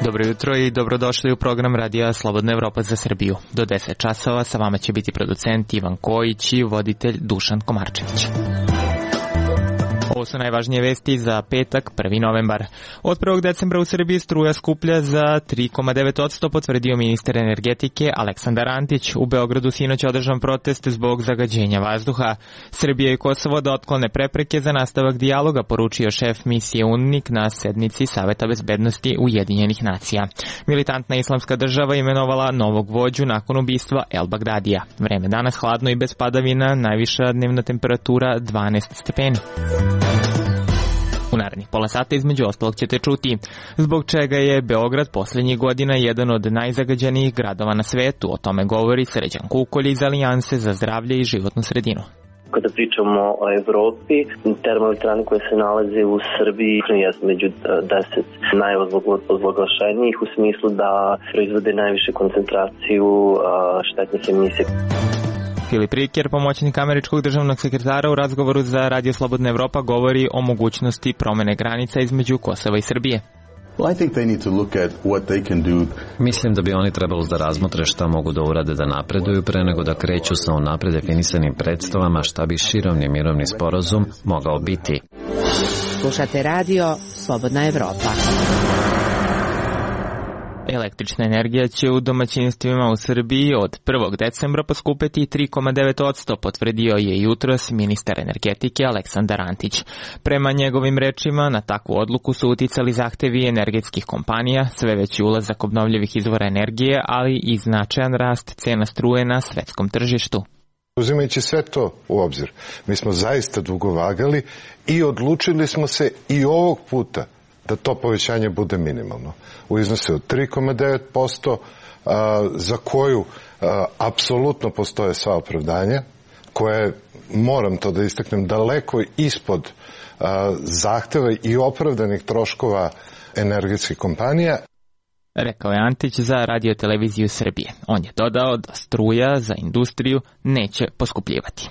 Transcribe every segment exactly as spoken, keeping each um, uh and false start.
Dobro jutro i dobrodošli u program Radija Slobodna Evropa za Srbiju. Do deset časova sa vama će biti producent Ivan Kojić i voditelj Dušan Komarčević. Ovo su najvažnije vesti za petak, prvi novembar. Od prvog decembra u Srbiji struja skuplja za tri zarez devet posto, potvrdio ministar energetike Aleksandar Antić. U Beogradu sinoć održan protest zbog zagađenja vazduha. Srbija i Kosovo da otklone prepreke za nastavak dijaloga, poručio šef misije UNMIK na sednici Saveta bezbednosti Ujedinjenih nacija. Militantna islamska država imenovala novog vođu nakon ubistva El Bagdadija. Vreme danas hladno i bez padavina, najviša dnevna temperatura dvanaest stepeni. U narednih pola sata između ostalog ćete čuti zbog čega je Beograd posljednjih godina jedan od najzagađenijih gradova na svetu. O tome govori Srđan Kukolj iz Alijanse za zdravlje i životnu sredinu. Kada pričamo o Evropi, termoelektrane koje se nalaze u Srbiji je među deset najozloglašenijih u smislu da proizvode najviše koncentraciju štetnih emisija. Filip Riker, pomoćnik američkog državnog sekretara, u razgovoru za Radio Slobodna Evropa govori o mogućnosti promene granica između Kosova i Srbije. Mislim da bi oni trebalo da razmotre šta mogu da urade da napreduju pre nego da kreću sa unapred definisanim predstavama šta bi širovni mirovni sporazum mogao biti. Slušate Radio Slobodna Evropa. Električna energija će u domaćinstvima u Srbiji od prvog decembra poskupeti tri zarez devet posto, potvrdio je jutros ministar energetike Aleksandar Antić. Prema njegovim rečima, na takvu odluku su uticali zahtevi energetskih kompanija, sve veći ulazak obnovljivih izvora energije, ali i značajan rast cena struje na svetskom tržištu. Uzimajući sve to u obzir, mi smo zaista dugo vagali i odlučili smo se i ovog puta da to povećanje bude minimalno. U iznosu od tri zarez devet posto, za koju a, apsolutno postoje sva opravdanja, koje, moram to da istaknem, daleko ispod a, zahteva i opravdanih troškova energetskih kompanija. Rekao je Antić za Radio televiziju Srbije. On je dodao da struja za industriju neće poskupljivati.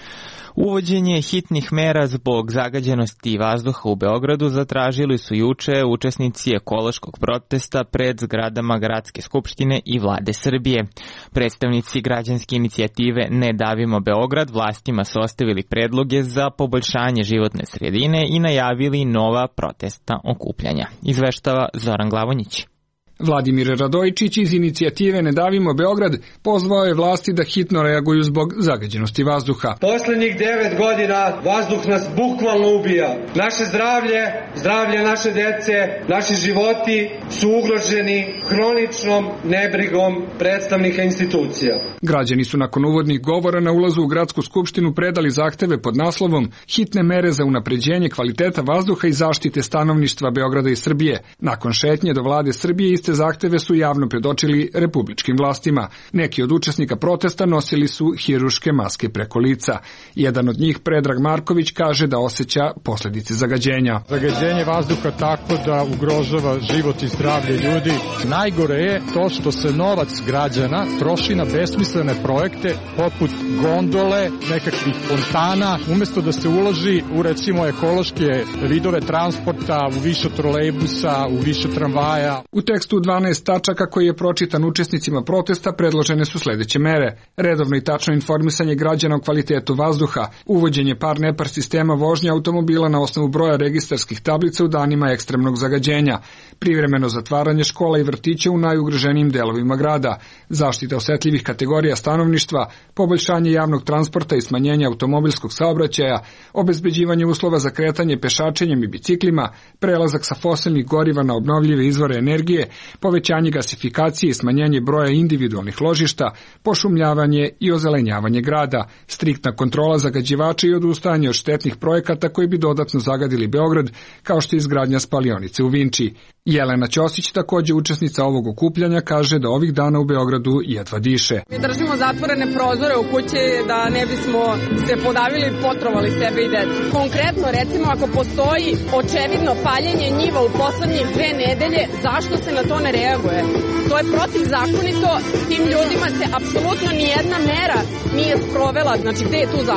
Uvođenje hitnih mera zbog zagađenosti vazduha u Beogradu zatražili su juče učesnici ekološkog protesta pred zgradama Gradske skupštine i Vlade Srbije. Predstavnici građanske inicijative Ne davimo Beograd vlastima su ostavili predloge za poboljšanje životne sredine i najavili nova protestna okupljanja. Izveštava Zoran Glavonjić. Vladimir Radojičić iz inicijative Ne davimo Beograd pozvao je vlasti da hitno reaguju zbog zagađenosti vazduha. Poslednjih devet godina vazduh nas bukvalno ubija. Naše zdravlje, zdravlje naše dece, naši životi su ugroženi hroničnom nebrigom predstavnika institucija. Građani su nakon uvodnih govora na ulazu u Gradsku skupštinu predali zahteve pod naslovom Hitne mere za unapređenje kvaliteta vazduha i zaštite stanovništva Beograda i Srbije. Nakon šetnje do Vlade Srbije iste zahteve su javno predočili republičkim vlastima. Neki od učesnika protesta nosili su hiruške maske preko lica. Jedan od njih, Predrag Marković, kaže da osjeća posljedice zagađenja. Zagađenje vazduha tako da ugrožava život i zdravlje ljudi. Najgore je to što se novac građana troši na besmislene projekte poput gondole, nekakvih fontana, umjesto da se uloži u recimo ekološke vidove transporta, u više trolejbusa, u više tramvaja. U tekstu dvanaest tačaka koji je pročitan učesnicima protesta predložene su sledeće mere: redovno i tačno informisanje građana o kvalitetu vazduha, uvođenje par-nepar sistema vožnje automobila na osnovu broja registarskih tablica u danima ekstremnog zagađenja, privremeno zatvaranje škola i vrtića u najugroženijim delovima grada, zaštita osetljivih kategorija stanovništva, poboljšanje javnog transporta i smanjenje automobilskog saobraćaja, obezbeđivanje uslova za kretanje pešačenjem i biciklima, prelazak sa fosilnih goriva na obnovljive izvore energije, povećanje gasifikacije i smanjenje broja individualnih ložišta, pošumljavanje i ozelenjavanje grada, striktna kontrola zagađivača i odustajanje od štetnih projekata koji bi dodatno zagadili Beograd, kao što je izgradnja spalionice u Vinči. Jelena Ćosić, takođe učesnica ovog okupljanja, kaže da ovih dana u Beogradu jedva diše. Mi držimo zatvorene prozore u kući da ne bismo se podavili i potrovali sebe i decu. Konkretno, recimo, ako postoji očevidno paljenje njiva u poslednje dve nedelje, zašto se na to ne reaguje? To je protivzakonito, tim ljudima se apsolutno nijedna mera nije sprovela, znači gde je tu zakon?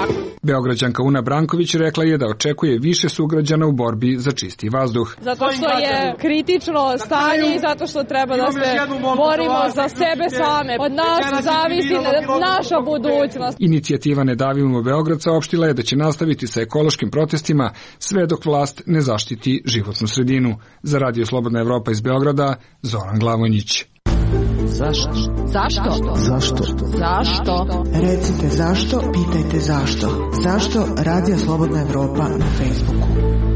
Beograđanka Una Branković rekla je da očekuje više sugrađana u borbi za čisti vazduh. Zato što je kritično stanje i zato što treba da se borimo za sebe same. Od nas zavisi naša budućnost. Inicijativa Ne davimo Beograd saopštila je da će nastaviti sa ekološkim protestima sve dok vlast ne zaštiti životnu sredinu. Za Radio Slobodna Evropa iz Beograda, Zoran Glavonjić. Zašto? Zašto? Zašto? Zašto? Recite zašto, pitajte zašto. Zašto Radio Slobodna Evropa na Facebooku?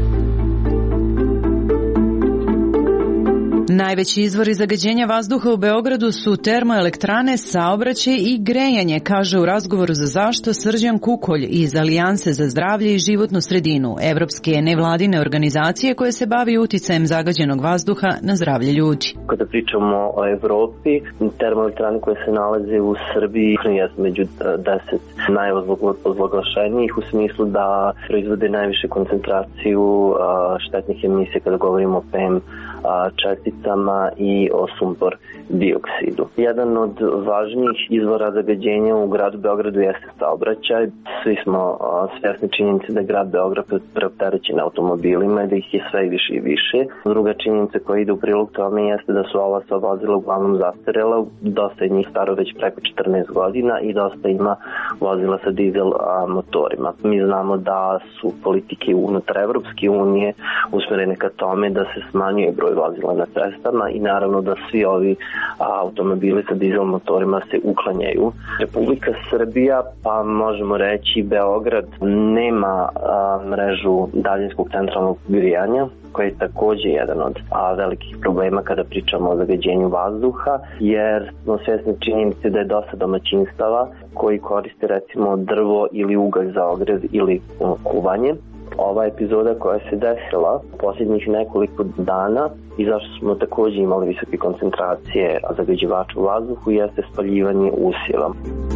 Najveći izvori zagađenja vazduha u Beogradu su termoelektrane, saobraćaj i grejanje, kaže u razgovoru za zašto Srđan Kukolj iz Alijanse za zdravlje i životnu sredinu, evropske nevladine organizacije koje se bavi uticajem zagađenog vazduha na zdravlje ljudi. Kada pričamo o Evropi, termoelektrane koje se nalaze u Srbiji jesu među deset najozloglašenijih u smislu da proizvode najviše koncentraciju štetnih emisija kada govorimo o P M česticama i o sumpor dioksidu. Jedan od važnijih izvora zagađenja u gradu Beogradu jeste saobraćaj. Svi smo svjesni činjenice da je grad Beograd preopterećen automobilima i da ih je sve više i više. Druga činjenica koja ide u prilog tome jeste da su ova sva vozila uglavnom zastarela, dosta je njih staro već preko četrnaest godina i dosta ima vozila sa dizel motorima. Mi znamo da su politike unutar Evropske unije usmerene ka tome da se smanjuje broj vozila na cestama i naravno da svi ovi automobili sa dizel motorima se uklanjaju. Republika Srbija, pa možemo reći Beograd, nema a, mrežu daljinskog centralnog grijanja, koji je takođe jedan od a, velikih problema kada pričamo o zagađenju vazduha, jer smo svjesni činjenice da je dosta domaćinstava koji koriste recimo drvo ili ugalj za ogrev ili um, kuvanje. Ova epizoda koja se desila posljednjih nekoliko dana i zašto smo također imali visoke koncentracije zagađivača u vazduhu jeste spaljivanje usjeva.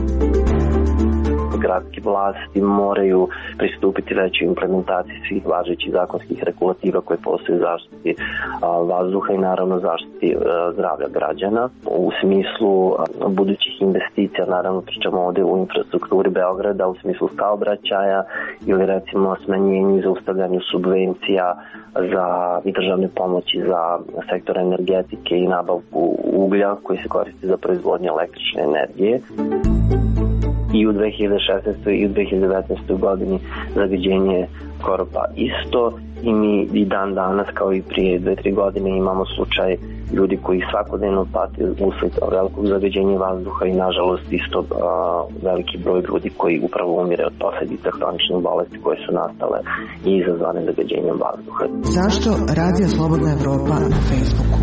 Gradske vlasti moraju pristupiti većoj implementaciji svih važećih zakonskih regulativa koje postoje zaštiti vazduha i naravno zaštiti zdravlja građana. U smislu budućih investicija, naravno pričamo ovdje u infrastrukturi Beograda, u smislu saobraćaja ili recimo smanjenju i zaustavljanju subvencija za i državne pomoći za sektor energetike i nabavku uglja koji se koristi za proizvodnju električne energije. I u dve hiljade šesnaestoj i u dve hiljade devetnaestoj godini zagađenje je skoro pa isto i mi i dan danas kao i prije dve tri godine imamo slučaj ljudi koji svakodnevno pati usled velikog zagađenja vazduha i nažalost isto a, veliki broj ljudi koji upravo umire od posljedica hroničnih bolesti koje su nastale i izazvane zagađenjem vazduha. Zašto Radio Slobodna Evropa na Facebooku?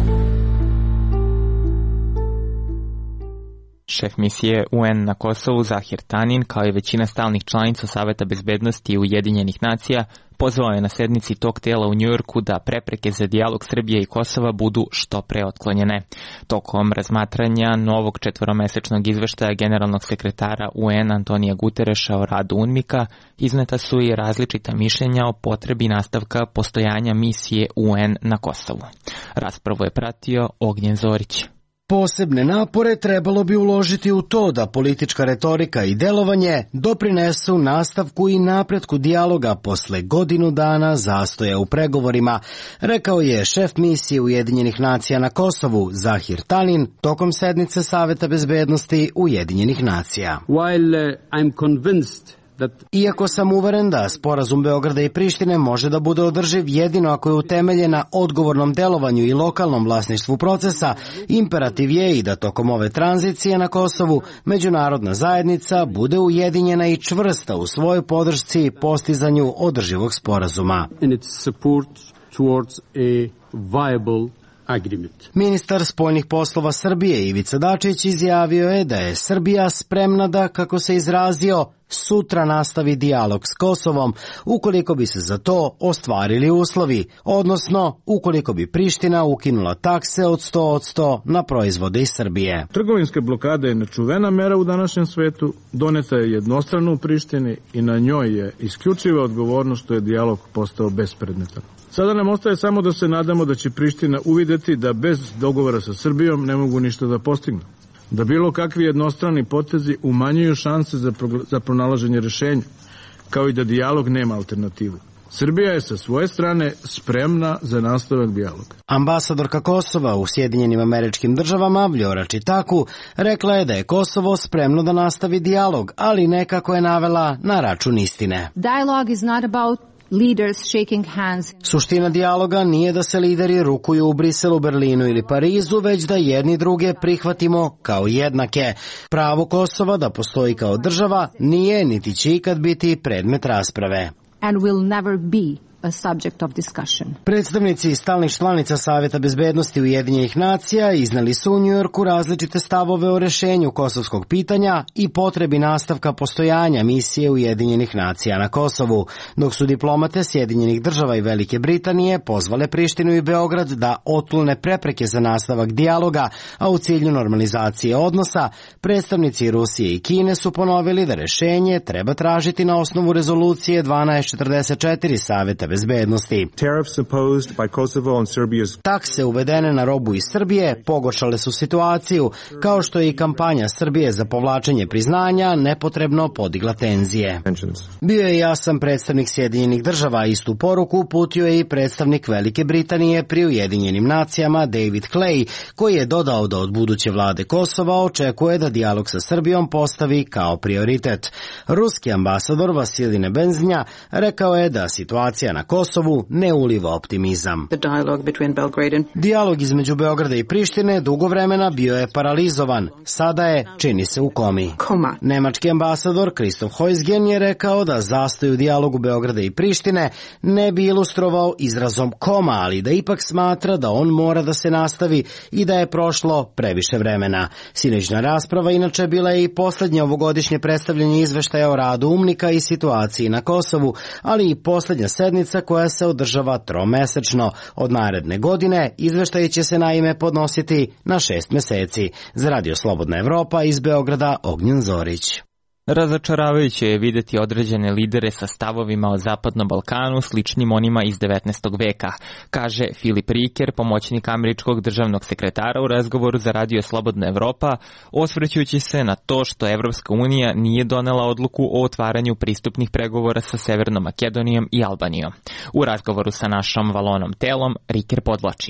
Šef misije U N na Kosovu Zahir Tanin, kao i većina stalnih članica Saveta bezbednosti Ujedinjenih nacija, pozvao je na sednici tog tela u Njujorku da prepreke za dijalog Srbije i Kosova budu što pre otklonjene. Tokom razmatranja novog četvoromesečnog izveštaja generalnog sekretara U N Antonija Gutereša o radu UNMIK-a izneta su i različita mišljenja o potrebi nastavka postojanja misije U N na Kosovu. Raspravu je pratio Ognjen Zorić. Posebne napore trebalo bi uložiti u to da politička retorika i delovanje doprinesu nastavku i napretku dijaloga posle godinu dana zastoja u pregovorima, rekao je šef misije Ujedinjenih nacija na Kosovu Zahir Tanin tokom sednice Saveta bezbednosti Ujedinjenih nacija. While uh, I'm convinced Iako sam uveren da sporazum Beograda i Prištine može da bude održiv jedino ako je utemeljen na odgovornom delovanju i lokalnom vlasništvu procesa, imperativ je i da tokom ove tranzicije na Kosovu međunarodna zajednica bude ujedinjena i čvrsta u svojoj podršci i postizanju održivog sporazuma. In its support towards a viable agreement. Ministar spoljnih poslova Srbije Ivica Dačić izjavio je da je Srbija spremna da, kako se izrazio, sutra nastavi dijalog s Kosovom ukoliko bi se za to ostvarili uslovi, odnosno ukoliko bi Priština ukinula takse od sto posto na proizvode iz Srbije. Trgovinska blokada je nečuvena mera u današnjem svetu, doneta je jednostrano u Prištini i na njoj je isključiva odgovornost što je dijalog postao bespredmetan. Sada nam ostaje samo da se nadamo da će Priština uvideti da bez dogovora sa Srbijom ne mogu ništa da postignu. Da bilo kakvi jednostrani potezi umanjuju šanse za, za pronalaženje rešenja. kao i da dijalog nema alternativu. Srbija je sa svoje strane spremna za nastavak dijaloga. Ambasadorka Kosova u Sjedinjenim Američkim Državama, Vljora Čitaku, rekla je da je Kosovo spremno da nastavi dijalog, ali nekako je navela na račun istine. Dialogue is not about leaders shaking hands. Suština dijaloga nije da se lideri rukuju u Briselu, Berlinu ili Parizu, već da jedni druge prihvatimo kao jednake. Pravo Kosova da postoji kao država nije niti će ikad biti predmet rasprave. And will never be a subject of discussion. Predstavnici stalnih članica Saveta bezbednosti Ujedinjenih nacija iznali su u Njujorku različite stavove o rešenju kosovskog pitanja i potrebi nastavka postojanja misije Ujedinjenih nacija na Kosovu, dok su diplomate Sjedinjenih država i Velike Britanije pozvale Prištinu i Beograd da otklone prepreke za nastavak dijaloga, a u cilju normalizacije odnosa, predstavnici Rusije i Kine su ponovili da rešenje treba tražiti na osnovu rezolucije dvanaest četrdeset četiri Saveta bezbednosti. Takse uvedene na robu iz Srbije pogoršale su situaciju, kao što je i kampanja Srbije za povlačenje priznanja nepotrebno podigla tenzije. Bio je jasan predstavnik Sjedinjenih država, istu poruku uputio je i predstavnik Velike Britanije pri Ujedinjenim nacijama David Clay, koji je dodao da od buduće vlade Kosova očekuje da dijalog sa Srbijom postavi kao prioritet. Ruski ambasador Vasilij Nebenznja rekao je da situacija na Kosovu ne uliva optimizam. Dijalog između Beograda i Prištine dugo vremena bio je paralizovan, sada je, čini se, u komi. Koma. Nemački ambasador Christoph Heusgen je rekao da zastoj u dijalogu Beograda i Prištine ne bi ilustrovao izrazom koma, ali da ipak smatra da on mora da se nastavi i da je prošlo previše vremena. Sinoćna rasprava inače bila je i poslednje ovogodišnje predstavljanje izveštaja o radu UNMIK-a i situaciji na Kosovu, ali i poslednja sednica koja se održava tromesečno. Od naredne godine izveštaji će se naime podnositi na šest meseci. Za Radio Slobodna Evropa iz Beograda, Ognjen Zorić. Razočaravajuće je videti određene lidere sa stavovima o Zapadnom Balkanu sličnim onima iz devetnaestog veka, kaže Filip Riker, pomoćnik američkog državnog sekretara u razgovoru za Radio Slobodna Evropa, osvrćujući se na to što Evropska unija nije donela odluku o otvaranju pristupnih pregovora sa Severnom Makedonijom i Albanijom. U razgovoru sa našom Valonom Telom, Riker podvlači.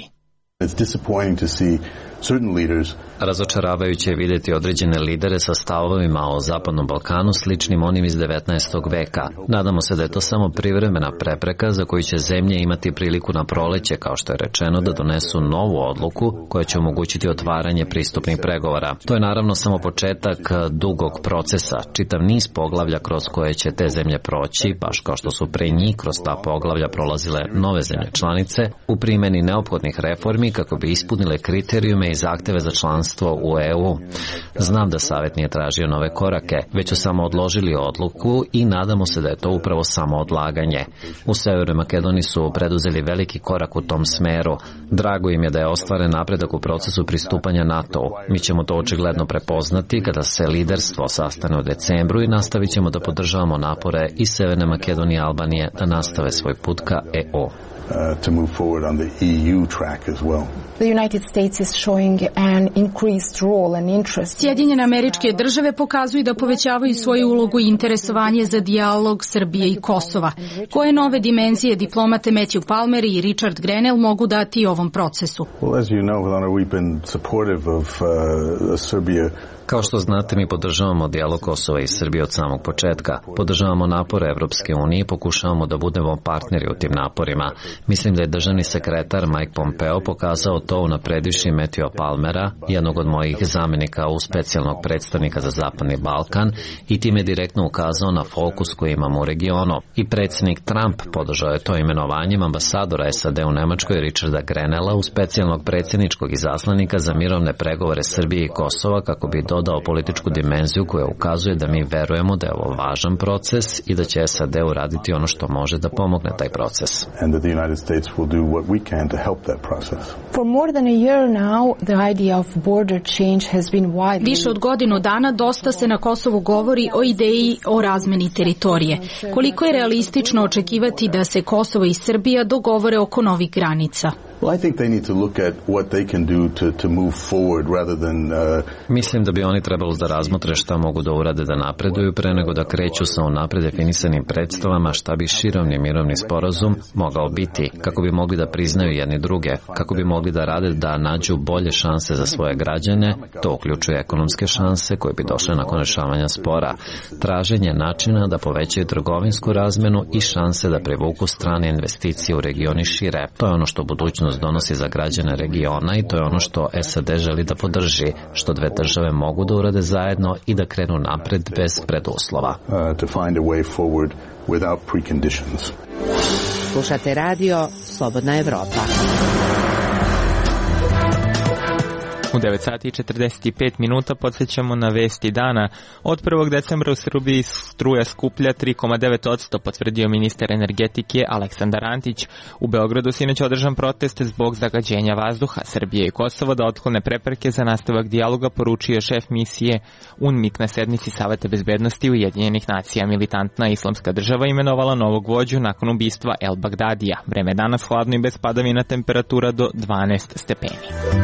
Razočaravajuće je vidjeti određene lidere sa stavovima o Zapadnom Balkanu sličnim onim iz devetnaestog veka. Nadamo se da je to samo privremena prepreka za koju će zemlje imati priliku na proleće, kao što je rečeno, da donesu novu odluku koja će omogućiti otvaranje pristupnih pregovora. To je naravno samo početak dugog procesa, čitav niz poglavlja kroz koje će te zemlje proći, baš kao što su pre njih kroz ta poglavlja prolazile nove zemlje članice, u primjeni neophodnih reformi kako bi ispunile kriterijume i zahteve za članstvo u E U. Znam da Savet nije tražio nove korake, već su samo odložili odluku i nadamo se da je to upravo samo odlaganje. U Severnoj Makedoniji su preduzeli veliki korak u tom smeru. Drago im je da je ostvaren napredak u procesu pristupanja NATO-u. Mi ćemo to očigledno prepoznati kada se liderstvo sastane u decembru i nastavit ćemo da podržavamo napore i Severne Makedonije i Albanije da nastave svoj put ka E U. Uh, to move forward on the E U track as well. The United States is showing an increased role and interest. Sjedinjene Američke Države pokazuju da povećavaju svoju ulogu i interesovanje za dijalog Srbije i Kosova. Koje nove dimenzije diplomate Matthew Palmer i Richard Grenell mogu dati ovom procesu? Well, as you know, Ilana, we've been supportive of uh, Serbia. Kao što znate, mi podržavamo dijalog Kosova i Srbije od samog početka. Podržavamo napore Evropske unije i pokušavamo da budemo partneri u tim naporima. Mislim da je državni sekretar Mike Pompeo pokazao to unapredivši Matthewa Palmera, jednog od mojih zamenika u specijalnog predstavnika za Zapadni Balkan, i time direktno ukazao na fokus koji imamo u regionu. I predsjednik Trump podržao je to imenovanjem ambasadora S A D u Nemačkoj Richarda Grenella u specijalnog predsjedničkog izaslanika za mirovne pregovore Srbije i Kosova kako bi dodao političku dimenziju koja ukazuje da mi verujemo da je ovo važan proces i da će S A D uraditi ono što može da pomogne taj proces. Više od godinu dana dosta se na Kosovu govori o ideji o razmeni teritorije. Koliko je realistično očekivati da se Kosovo i Srbija dogovore oko novih granica? Well, I think they need to look at what they can do to, to move forward rather than... Uh... Mislim da bi oni trebalo da razmotre šta mogu da urade da napreduju pre nego da kreću sa unapred definisanim predstavama šta bi širovni mirovni sporazum mogao biti, kako bi mogli da priznaju jedni druge, kako bi mogli da rade da nađu bolje šanse za svoje građane, to uključuje ekonomske šanse koje bi došle nakon rešavanja spora, traženje načina da povećaju trgovinsku razmenu i šanse da privuku strane investicije u regioni šire. To je ono što budućnost donosi za građane regiona i to je ono što S A D želi da podrži, što dve države mogu da urade zajedno i da krenu napred bez preduslova. Uh, to find a way forward without preconditions. Slušate radio Slobodna Evropa. U devet sati i četrdeset pet minuta podsjećamo na vesti dana. Od prvog decembra u Srbiji struja skuplja tri zarez devet posto, potvrdio ministar energetike Aleksandar Antić. U Beogradu sinoć održan protest zbog zagađenja vazduha. Srbije i Kosovo da otklone prepreke za nastavak dijaloga, poručio šef misije UNMIK na sednici Saveta bezbednosti Ujedinjenih nacija. Militantna islamska država imenovala novog vođu nakon ubistva El Bagdadija. Vreme danas hladno i bez padavina, temperatura do dvanaest stepeni.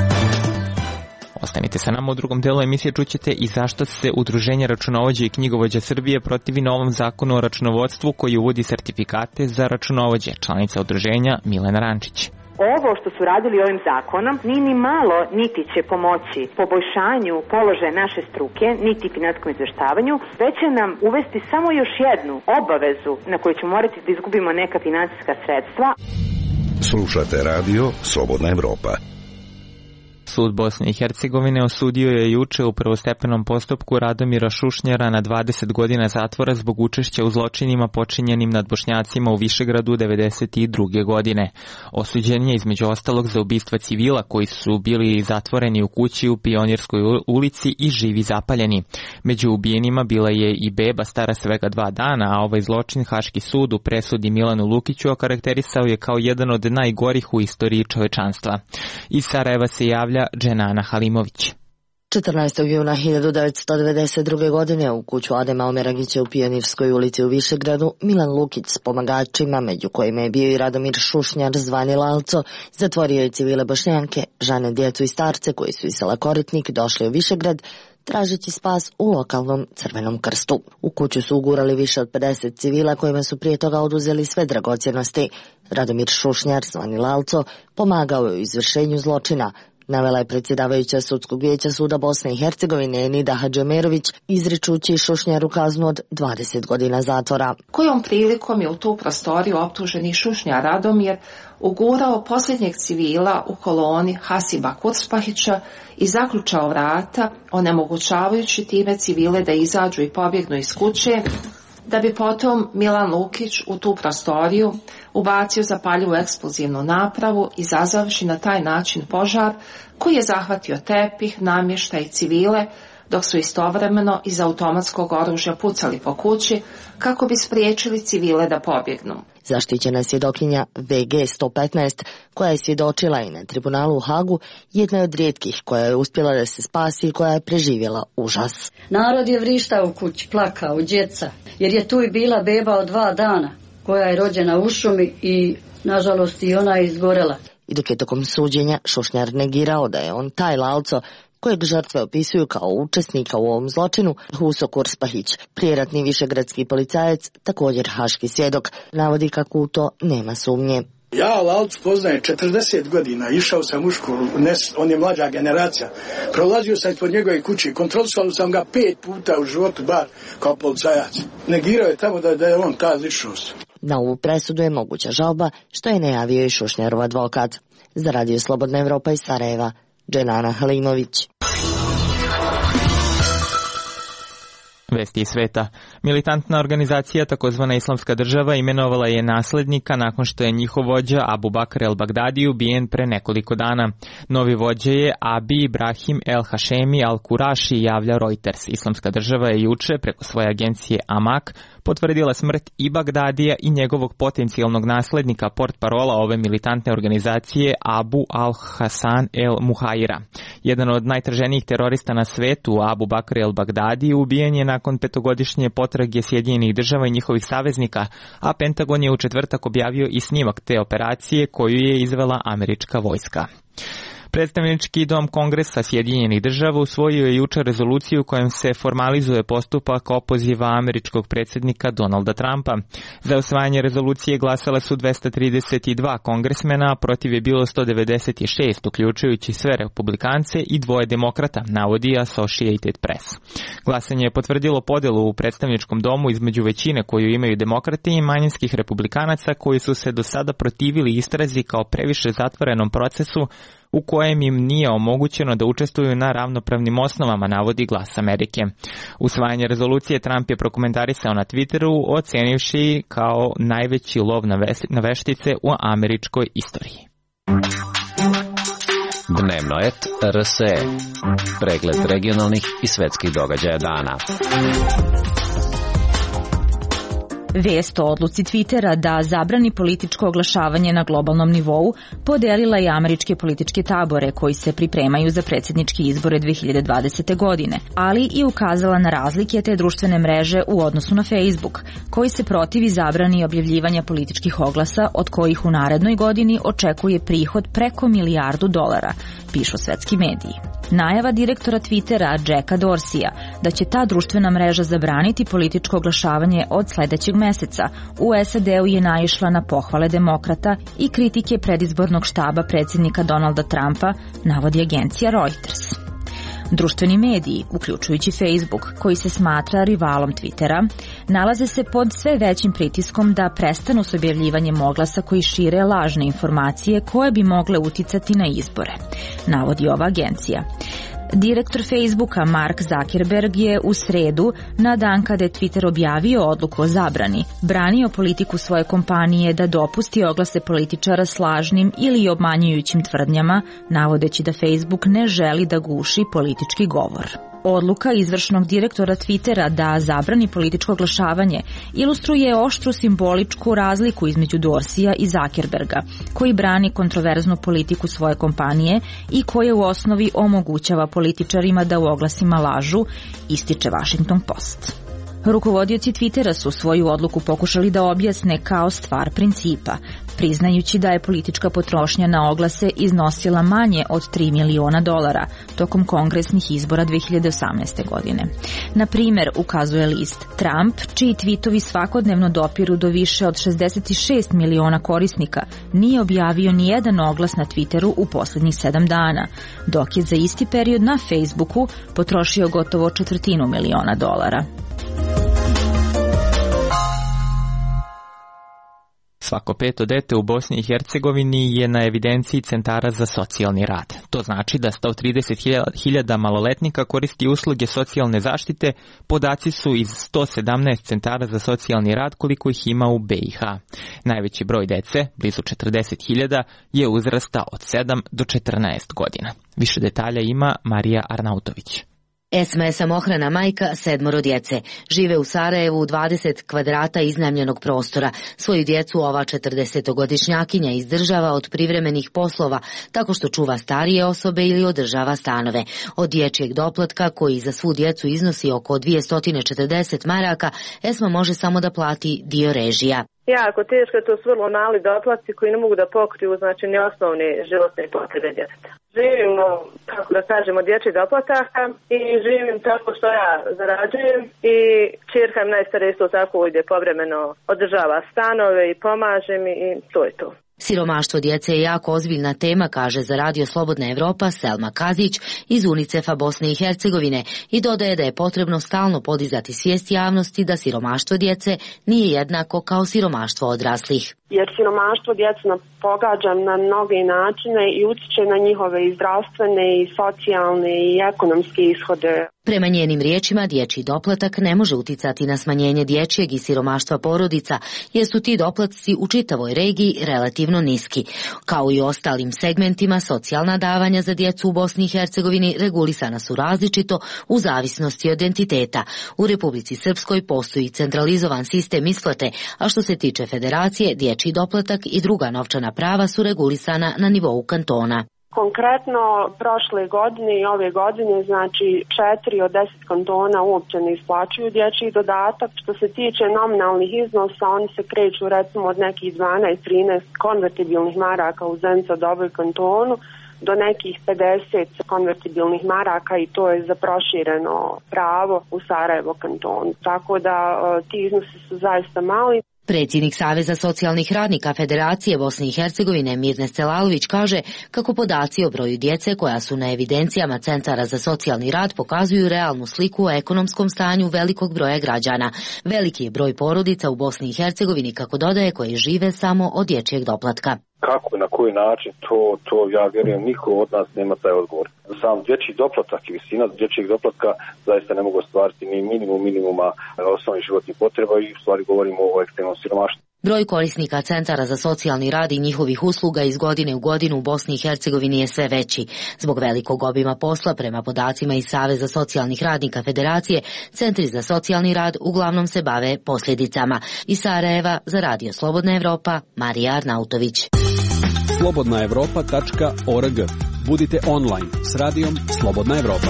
Ostanite sa nama, u drugom delu emisije čućete i zašto se Udruženje računovođa i knjigovođa Srbije protivi novom zakonu o računovodstvu koji uvodi sertifikate za računovođe. Članica udruženja Milena Rančić. Ovo što su radili ovim zakonom ni ni malo niti će pomoći poboljšanju položaja naše struke, niti finansijskom izveštavanju, već će nam uvesti samo još jednu obavezu na koju ćemo morati da izgubimo neka finansijska sredstva. Slušate radio Slobodna Evropa. Sud Bosne i Hercegovine osudio je juče u prvostepenom postupku Radomira Šušnjara na dvadeset godina zatvora zbog učešća u zločinima počinjenim nad Bošnjacima u Višegradu devedeset druge godine. Osuđen je između ostalog za ubistva civila koji su bili zatvoreni u kući u Pionirskoj ulici i živi zapaljeni. Među ubijenima bila je i beba stara svega dva dana, a ovaj zločin Haški sud u presudi Milanu Lukiću okarakterisao je kao jedan od najgorih u istoriji čovečanstva. Iz Sarajeva se javlja Dženana Halimović. četrnaestog juna hiljadu devetsto devedeset druge. godine u kuću Adema Omeragića u Pionirskoj ulici u Višegradu Milan Lukić s pomagačima, među kojima je bio i Radomir Šušnjar zvani Lalco, zatvorio je civile Bošnjanke, žene, djecu i starce koji su iz sela Koritnik došli u Višegrad tražeći spas u lokalnom Crvenom krstu. U kuću su ugurali više od pedeset civila kojima su prije toga oduzeli sve dragocjenosti. Radomir Šušnjar zvani Lalco pomagao je u izvršenju zločina, navela je predsjedavajuća Sudskog vijeća Suda Bosne i Hercegovine Nida Hadžemerović, izričući Šušnjaru kaznu od dvadeset godina zatvora. Kojom prilikom je u tu prostoriju optuženi Šušnjar Radomir ugurao posljednjeg civila u koloni Hasiba Kurspahića i zaključao vrata, onemogućavajući time civile da izađu i pobjegnu iz kuće, da bi potom Milan Lukić u tu prostoriju ubacio zapaljivu eksplozivnu napravu, izazavši na taj način požar koji je zahvatio tepih, namještaj i civile, dok su istovremeno iz automatskog oružja pucali po kući kako bi spriječili civile da pobjegnu. Zaštićena svjedokinja V G sto petnaest, koja je svjedočila i na tribunalu u Hagu, jedna je od rijetkih koja je uspjela da se spasi i koja je preživjela užas. Narod je vrištao u kući, plakao, djeca, jer je tu i bila beba od dva dana, koja je rođena u šumi i, nažalost, i ona je izgorela. I dok je tokom suđenja Šušnjar negirao da je on taj Lalco, kojeg žrtve opisuju kao učesnika u ovom zločinu, Huso Kurspahić, prijeratni višegradski policajac, također haški svjedok, navodi kako u to nema sumnje. Ja Lalcu poznajem četrdeset godina, išao sam u školu, on je mlađa generacija, prolazio sam ispod njegove kuće, kontrolisao sam ga pet puta u životu, bar kao policajac. Negirao je tamo da, da je on ta ličnost. Na ovu presudu je moguća žalba, što je najavio i Šušnjarov advokat. Za Radio Slobodna Evropa iz Sarajeva, Dženana Halimović. Vesti iz sveta. Militantna organizacija takozvana Islamska država imenovala je naslednika nakon što je njihov vođa Abu Bakr el Bagdadi ubijen pre nekoliko dana. Novi vođa je Abi Ibrahim el Hašemi al Kuraši, javlja Reuters. Islamska država je juče preko svoje agencije Amak potvrdila smrt i Bagdadija i njegovog potencijalnog naslednika, portparola ove militantne organizacije Abu al Hasan el Muhaira. Jedan od najtraženijih terorista na svetu, Abu Bakr el-Baghdadi, ubijen je nakon petogodišnje potrage Sjedinjenih država i njihovih saveznika, a Pentagon je u četvrtak objavio i snimak te operacije koju je izvela američka vojska. Predstavnički dom Kongresa Sjedinjenih država usvojio je jučer rezoluciju kojom se formalizuje postupak opoziva američkog predsjednika Donalda Trumpa. Za usvajanje rezolucije glasala su dvesta trideset dva kongresmena, a protiv je bilo sto devedeset šest, uključujući sve republikance i dvoje demokrata, navodi Associated Press. Glasanje je potvrdilo podelu u predstavničkom domu između većine koju imaju demokrati i manjinskih republikanaca koji su se do sada protivili istrazi kao previše zatvorenom procesu u kojem im nije omogućeno da učestvuju na ravnopravnim osnovama, navodi Glas Amerike. Usvajanje rezolucije Trump je prokomentarisao na Twitteru, ocenivši kao najveći lov na veštice u američkoj istoriji. Dnevno et R S E. Pregled regionalnih i svetskih događaja dana. Vest o odluci Twittera da zabrani političko oglašavanje na globalnom nivou podelila je američke političke tabore koji se pripremaju za predsjedničke izbore dve hiljade dvadesete. godine, ali i ukazala na razlike te društvene mreže u odnosu na Facebook, koji se protivi zabrani objavljivanja političkih oglasa od kojih u narednoj godini očekuje prihod preko milijardu dolara, pišu svetski mediji. Najava direktora Twittera Jacka Dorseya da će ta društvena mreža zabraniti političko oglašavanje od sledećeg meseca u S A D-u je naišla na pohvale demokrata i kritike predizbornog štaba predsjednika Donalda Trumpa, navodi agencija Reuters. Društveni mediji, uključujući Facebook, koji se smatra rivalom Twittera, nalaze se pod sve većim pritiskom da prestanu s objavljivanjem oglasa koji šire lažne informacije koje bi mogle uticati na izbore, navodi ova agencija. Direktor Facebooka Mark Zuckerberg je u sredu, na dan kada je Twitter objavio odluku o zabrani, branio politiku svoje kompanije da dopusti oglase političara s lažnim ili obmanjujućim tvrdnjama, navodeći da Facebook ne želi da guši politički govor. Odluka izvršnog direktora Twittera da zabrani političko oglašavanje ilustruje oštru simboličku razliku između Dorseya i Zuckerberga, koji brani kontroverznu politiku svoje kompanije i koje u osnovi omogućava političarima da u oglasima lažu, ističe Washington Post. Rukovodioci Twittera su svoju odluku pokušali da objasne kao stvar principa, priznajući da je politička potrošnja na oglase iznosila manje od tri miliona dolara tokom kongresnih izbora dve hiljade osamnaeste. godine. Na primer, ukazuje list, Trump, čiji tvitovi svakodnevno dopiru do više od šezdeset šest miliona korisnika, nije objavio ni jedan oglas na Twitteru u posljednjih sedam dana, dok je za isti period na Facebooku potrošio gotovo četvrtinu miliona dolara. Svako peto dete u Bosni i Hercegovini je na evidenciji centara za socijalni rad. To znači da sto trideset hiljada maloletnika koristi usluge socijalne zaštite, podaci su iz sto sedamnaest centara za socijalni rad koliko ih ima u B i H. Najveći broj dece, blizu četrdeset hiljada, je uzrasta od sedam do četrnaest godina. Više detalja ima Marija Arnautović. Esma je samohrana majka sedmoro djece. Žive u Sarajevu u dvadeset kvadrata iznajmljenog prostora. Svoju djecu ova četrdesetogodišnjakinja izdržava od privremenih poslova, tako što čuva starije osobe ili održava stanove. Od dječjeg doplatka, koji za svu djecu iznosi oko dvjesto četrdeset maraka, Esma može samo da plati dio režija. Jako teško, to su vrlo mali doplatci koji ne mogu da pokriju, znači, ni osnovne životne potrebe djeteta. Živim, kako da kažemo, dječjih doplataka i živim tako što ja zarađujem i čerka im najstarija isto tako ide povremeno, održava stanove i pomaže mi i to je to. Siromaštvo djece je jako ozbiljna tema, kaže za Radio Slobodna Evropa Selma Kazić iz UNICEF-a Bosne i Hercegovine i dodaje da je potrebno stalno podizati svijest javnosti da siromaštvo djece nije jednako kao siromaštvo odraslih. Jer siromaštvo djecu pogađa na mnoge načine i utiče na njihove i zdravstvene i socijalne i ekonomske ishode. Prema njenim riječima, dječji doplatak ne može uticati na smanjenje dječjeg i siromaštva porodica, jer su ti doplatci u čitavoj regiji relativno niski. Kao i u ostalim segmentima, socijalna davanja za djecu u Bosni i Hercegovini regulisana su različito u zavisnosti od entiteta. U Republici Srpskoj postoji centralizovan sistem isplate, a što se tiče federacije, dječji doplatak i druga novčana prava su regulisana na nivou kantona. Konkretno, prošle godine i ove godine, znači četiri od deset kantona uopće ne isplaćuju dječji dodatak. Što se tiče nominalnih iznosa, oni se kreću recimo od nekih dvanaest trinaest konvertibilnih maraka u Zenica Doboj kantonu do nekih pedeset konvertibilnih maraka i to je za prošireno pravo u Sarajevo kantonu. Tako da ti iznosi su zaista mali. Predsjednik Saveza socijalnih radnika Federacije Bosne i Hercegovine Mirnes Celalović kaže kako podaci o broju djece koja su na evidencijama centara za socijalni rad pokazuju realnu sliku o ekonomskom stanju velikog broja građana. Veliki je broj porodica u Bosni i Hercegovini, kako dodaje, koji žive samo od dječjeg doplatka. Kako i na koji način, to, to ja vjerujem niko od nas nema taj odgovor. Sam dječji doplatak i visina dječjeg doplatka zaista ne mogu ostvariti ni minimum minimuma osnovnih životnih potreba i u stvari govorimo o ekstremnom siromaštvu. Broj korisnika centara za socijalni rad i njihovih usluga iz godine u godinu u Bosni i Hercegovini je sve veći. Zbog velikog obima posla, prema podacima iz Saveza socijalnih radnika Federacije, centri za socijalni rad uglavnom se bave posljedicama. Iz Sarajeva za Radio Slobodna Evropa, Marija Arnautović. slobodna evropa tačka org. Budite online s radijom Slobodna Evropa.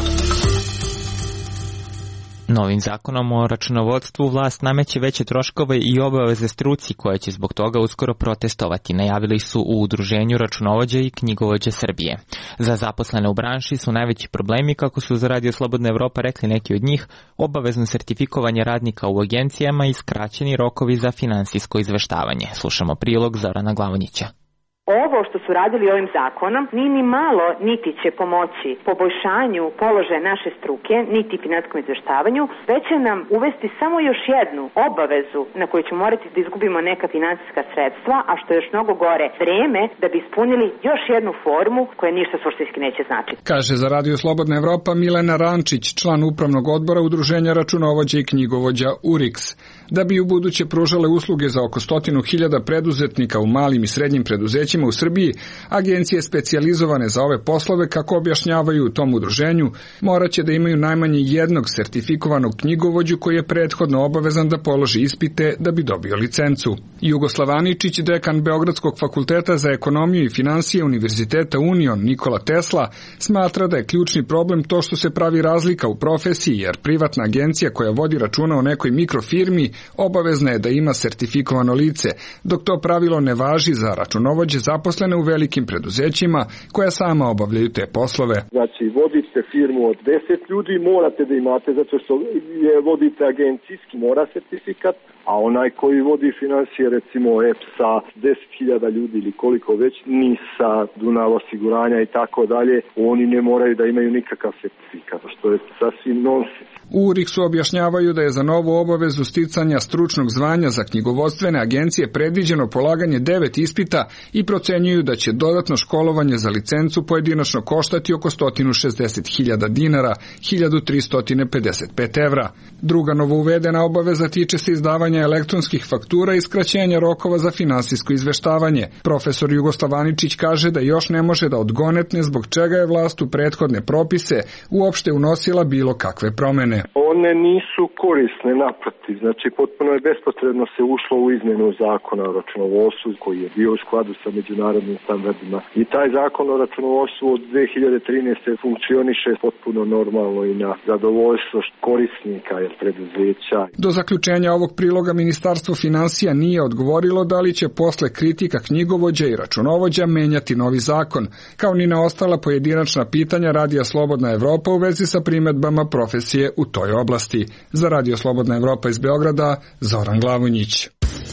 Novim zakonom o računovodstvu vlast nameće veće troškove i obaveze struci koja će zbog toga uskoro protestovati, najavili su u Udruženju računovođa i knjigovođa Srbije. Za zaposlene u branši su najveći problemi, kako su za Radio Slobodna Evropa rekli neki od njih, obavezno sertifikovanje radnika u agencijama i skraćeni rokovi za finansijsko izveštavanje. Slušamo prilog Zorana Glavonjića. Ovo što su radili ovim zakonom ni ni malo niti će pomoći poboljšanju položaja naše struke, niti finansijskom izveštavanju, već će nam uvesti samo još jednu obavezu na koju ćemo morati da izgubimo neka finansijska sredstva, a što je još mnogo gore, vreme da bi ispunili još jednu formu koja ništa suštinski neće značiti. Kaže za Radio Slobodna Evropa Milena Rančić, član upravnog odbora Udruženja računovođa i knjigovođa U R I K S. Da bi u buduće pružale usluge za oko stotinu hiljada preduzetnika u malim i srednjim preduzećima u Srbiji, agencije specijalizovane za ove poslove, kako objašnjavaju u tom udruženju, morat će da imaju najmanje jednog sertifikovanog knjigovođu koji je prethodno obavezan da položi ispite da bi dobio licencu. Jugoslav Aničić, dekan Beogradskog fakulteta za ekonomiju i finansije Univerziteta Union Nikola Tesla, smatra da je ključni problem to što se pravi razlika u profesiji, jer privatna agencija koja vodi računa o nekoj mikrofirmi obavezna je da ima sertifikovano lice, dok to pravilo ne važi za računovođe zaposlene u velikim preduzećima koja sama obavljaju te poslove. Znači, vodite firmu od deset ljudi, morate da imate, zato što je vodite agencijski, mora sertifikat, a onaj koji vodi financije, recimo E P S-a, deset hiljada ljudi ili koliko već, NIS-a, Dunav osiguranja i tako dalje, oni ne moraju da imaju nikakav sertifikat, što je sasvim nonsens. U U R I K S-u objašnjavaju da je za novu obavezu sticanja stručnog zvanja za knjigovodstvene agencije predviđeno polaganje devet ispita i procenjuju da će dodatno školovanje za licencu pojedinačno koštati oko sto šezdeset hiljada dinara, hiljadu tristo pedeset pet evra. Druga novouvedena obaveza tiče se izdavanja elektronskih faktura i skraćenja rokova za finansijsko izveštavanje. Profesor Jugoslav Aničić kaže da još ne može da odgonetne zbog čega je vlast u prethodne propise uopšte unosila bilo kakve promene. One nisu korisne, naprotiv, znači potpuno je bespotrebno se ušlo u izmjenu zakona o računovodstvu koji je bio u skladu sa međunarodnim standardima. I taj zakon o računovodstvu od dve hiljade trinaeste. funkcioniše potpuno normalno i na zadovoljstvo korisnika jer preduzeća. Do zaključenja ovog priloga Ministarstvo finansija nije odgovorilo da li će posle kritika knjigovođa i računovođa menjati novi zakon, kao ni na ostala pojedinačna pitanja Radija Slobodna Evropa u vezi sa primedbama profesije u toj oblasti. Za Radio Slobodna Evropa iz Beograda, Zoran Glavonjić.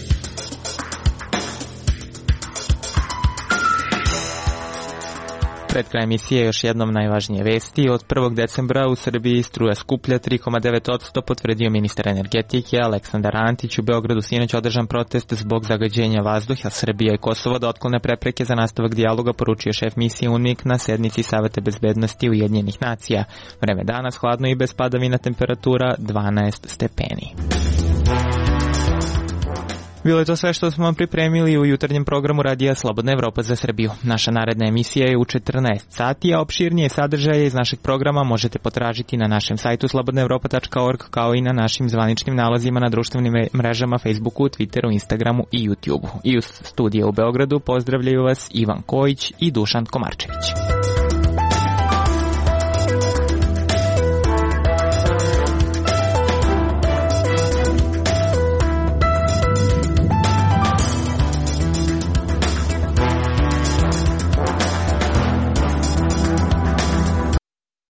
Pred kraj emisije još jednom najvažnije vesti. Od prvog decembra u Srbiji struja skuplja tri zarez devet posto, potvrdio ministar energetike Aleksandar Antić. U Beogradu sinoć održan protest zbog zagađenja vazduha. Srbija i Kosovo da otklone prepreke za nastavak dijaloga, poručio šef misije U N M I K na sednici Saveta bezbednosti Ujedinjenih nacija. Vreme danas hladno i bez padavina, temperatura dvanaest stepeni. Bilo je to sve što smo vam pripremili u jutarnjem programu Radija Slobodna Evropa za Srbiju. Naša naredna emisija je u četrnaest sati, a opširnije sadržaje iz našeg programa možete potražiti na našem sajtu slobodna evropa tačka org, kao i na našim zvaničnim nalazima na društvenim mrežama Facebooku, Twitteru, Instagramu i YouTubeu. I u studiju u Beogradu pozdravljaju vas Ivan Kojić i Dušan Komarčević.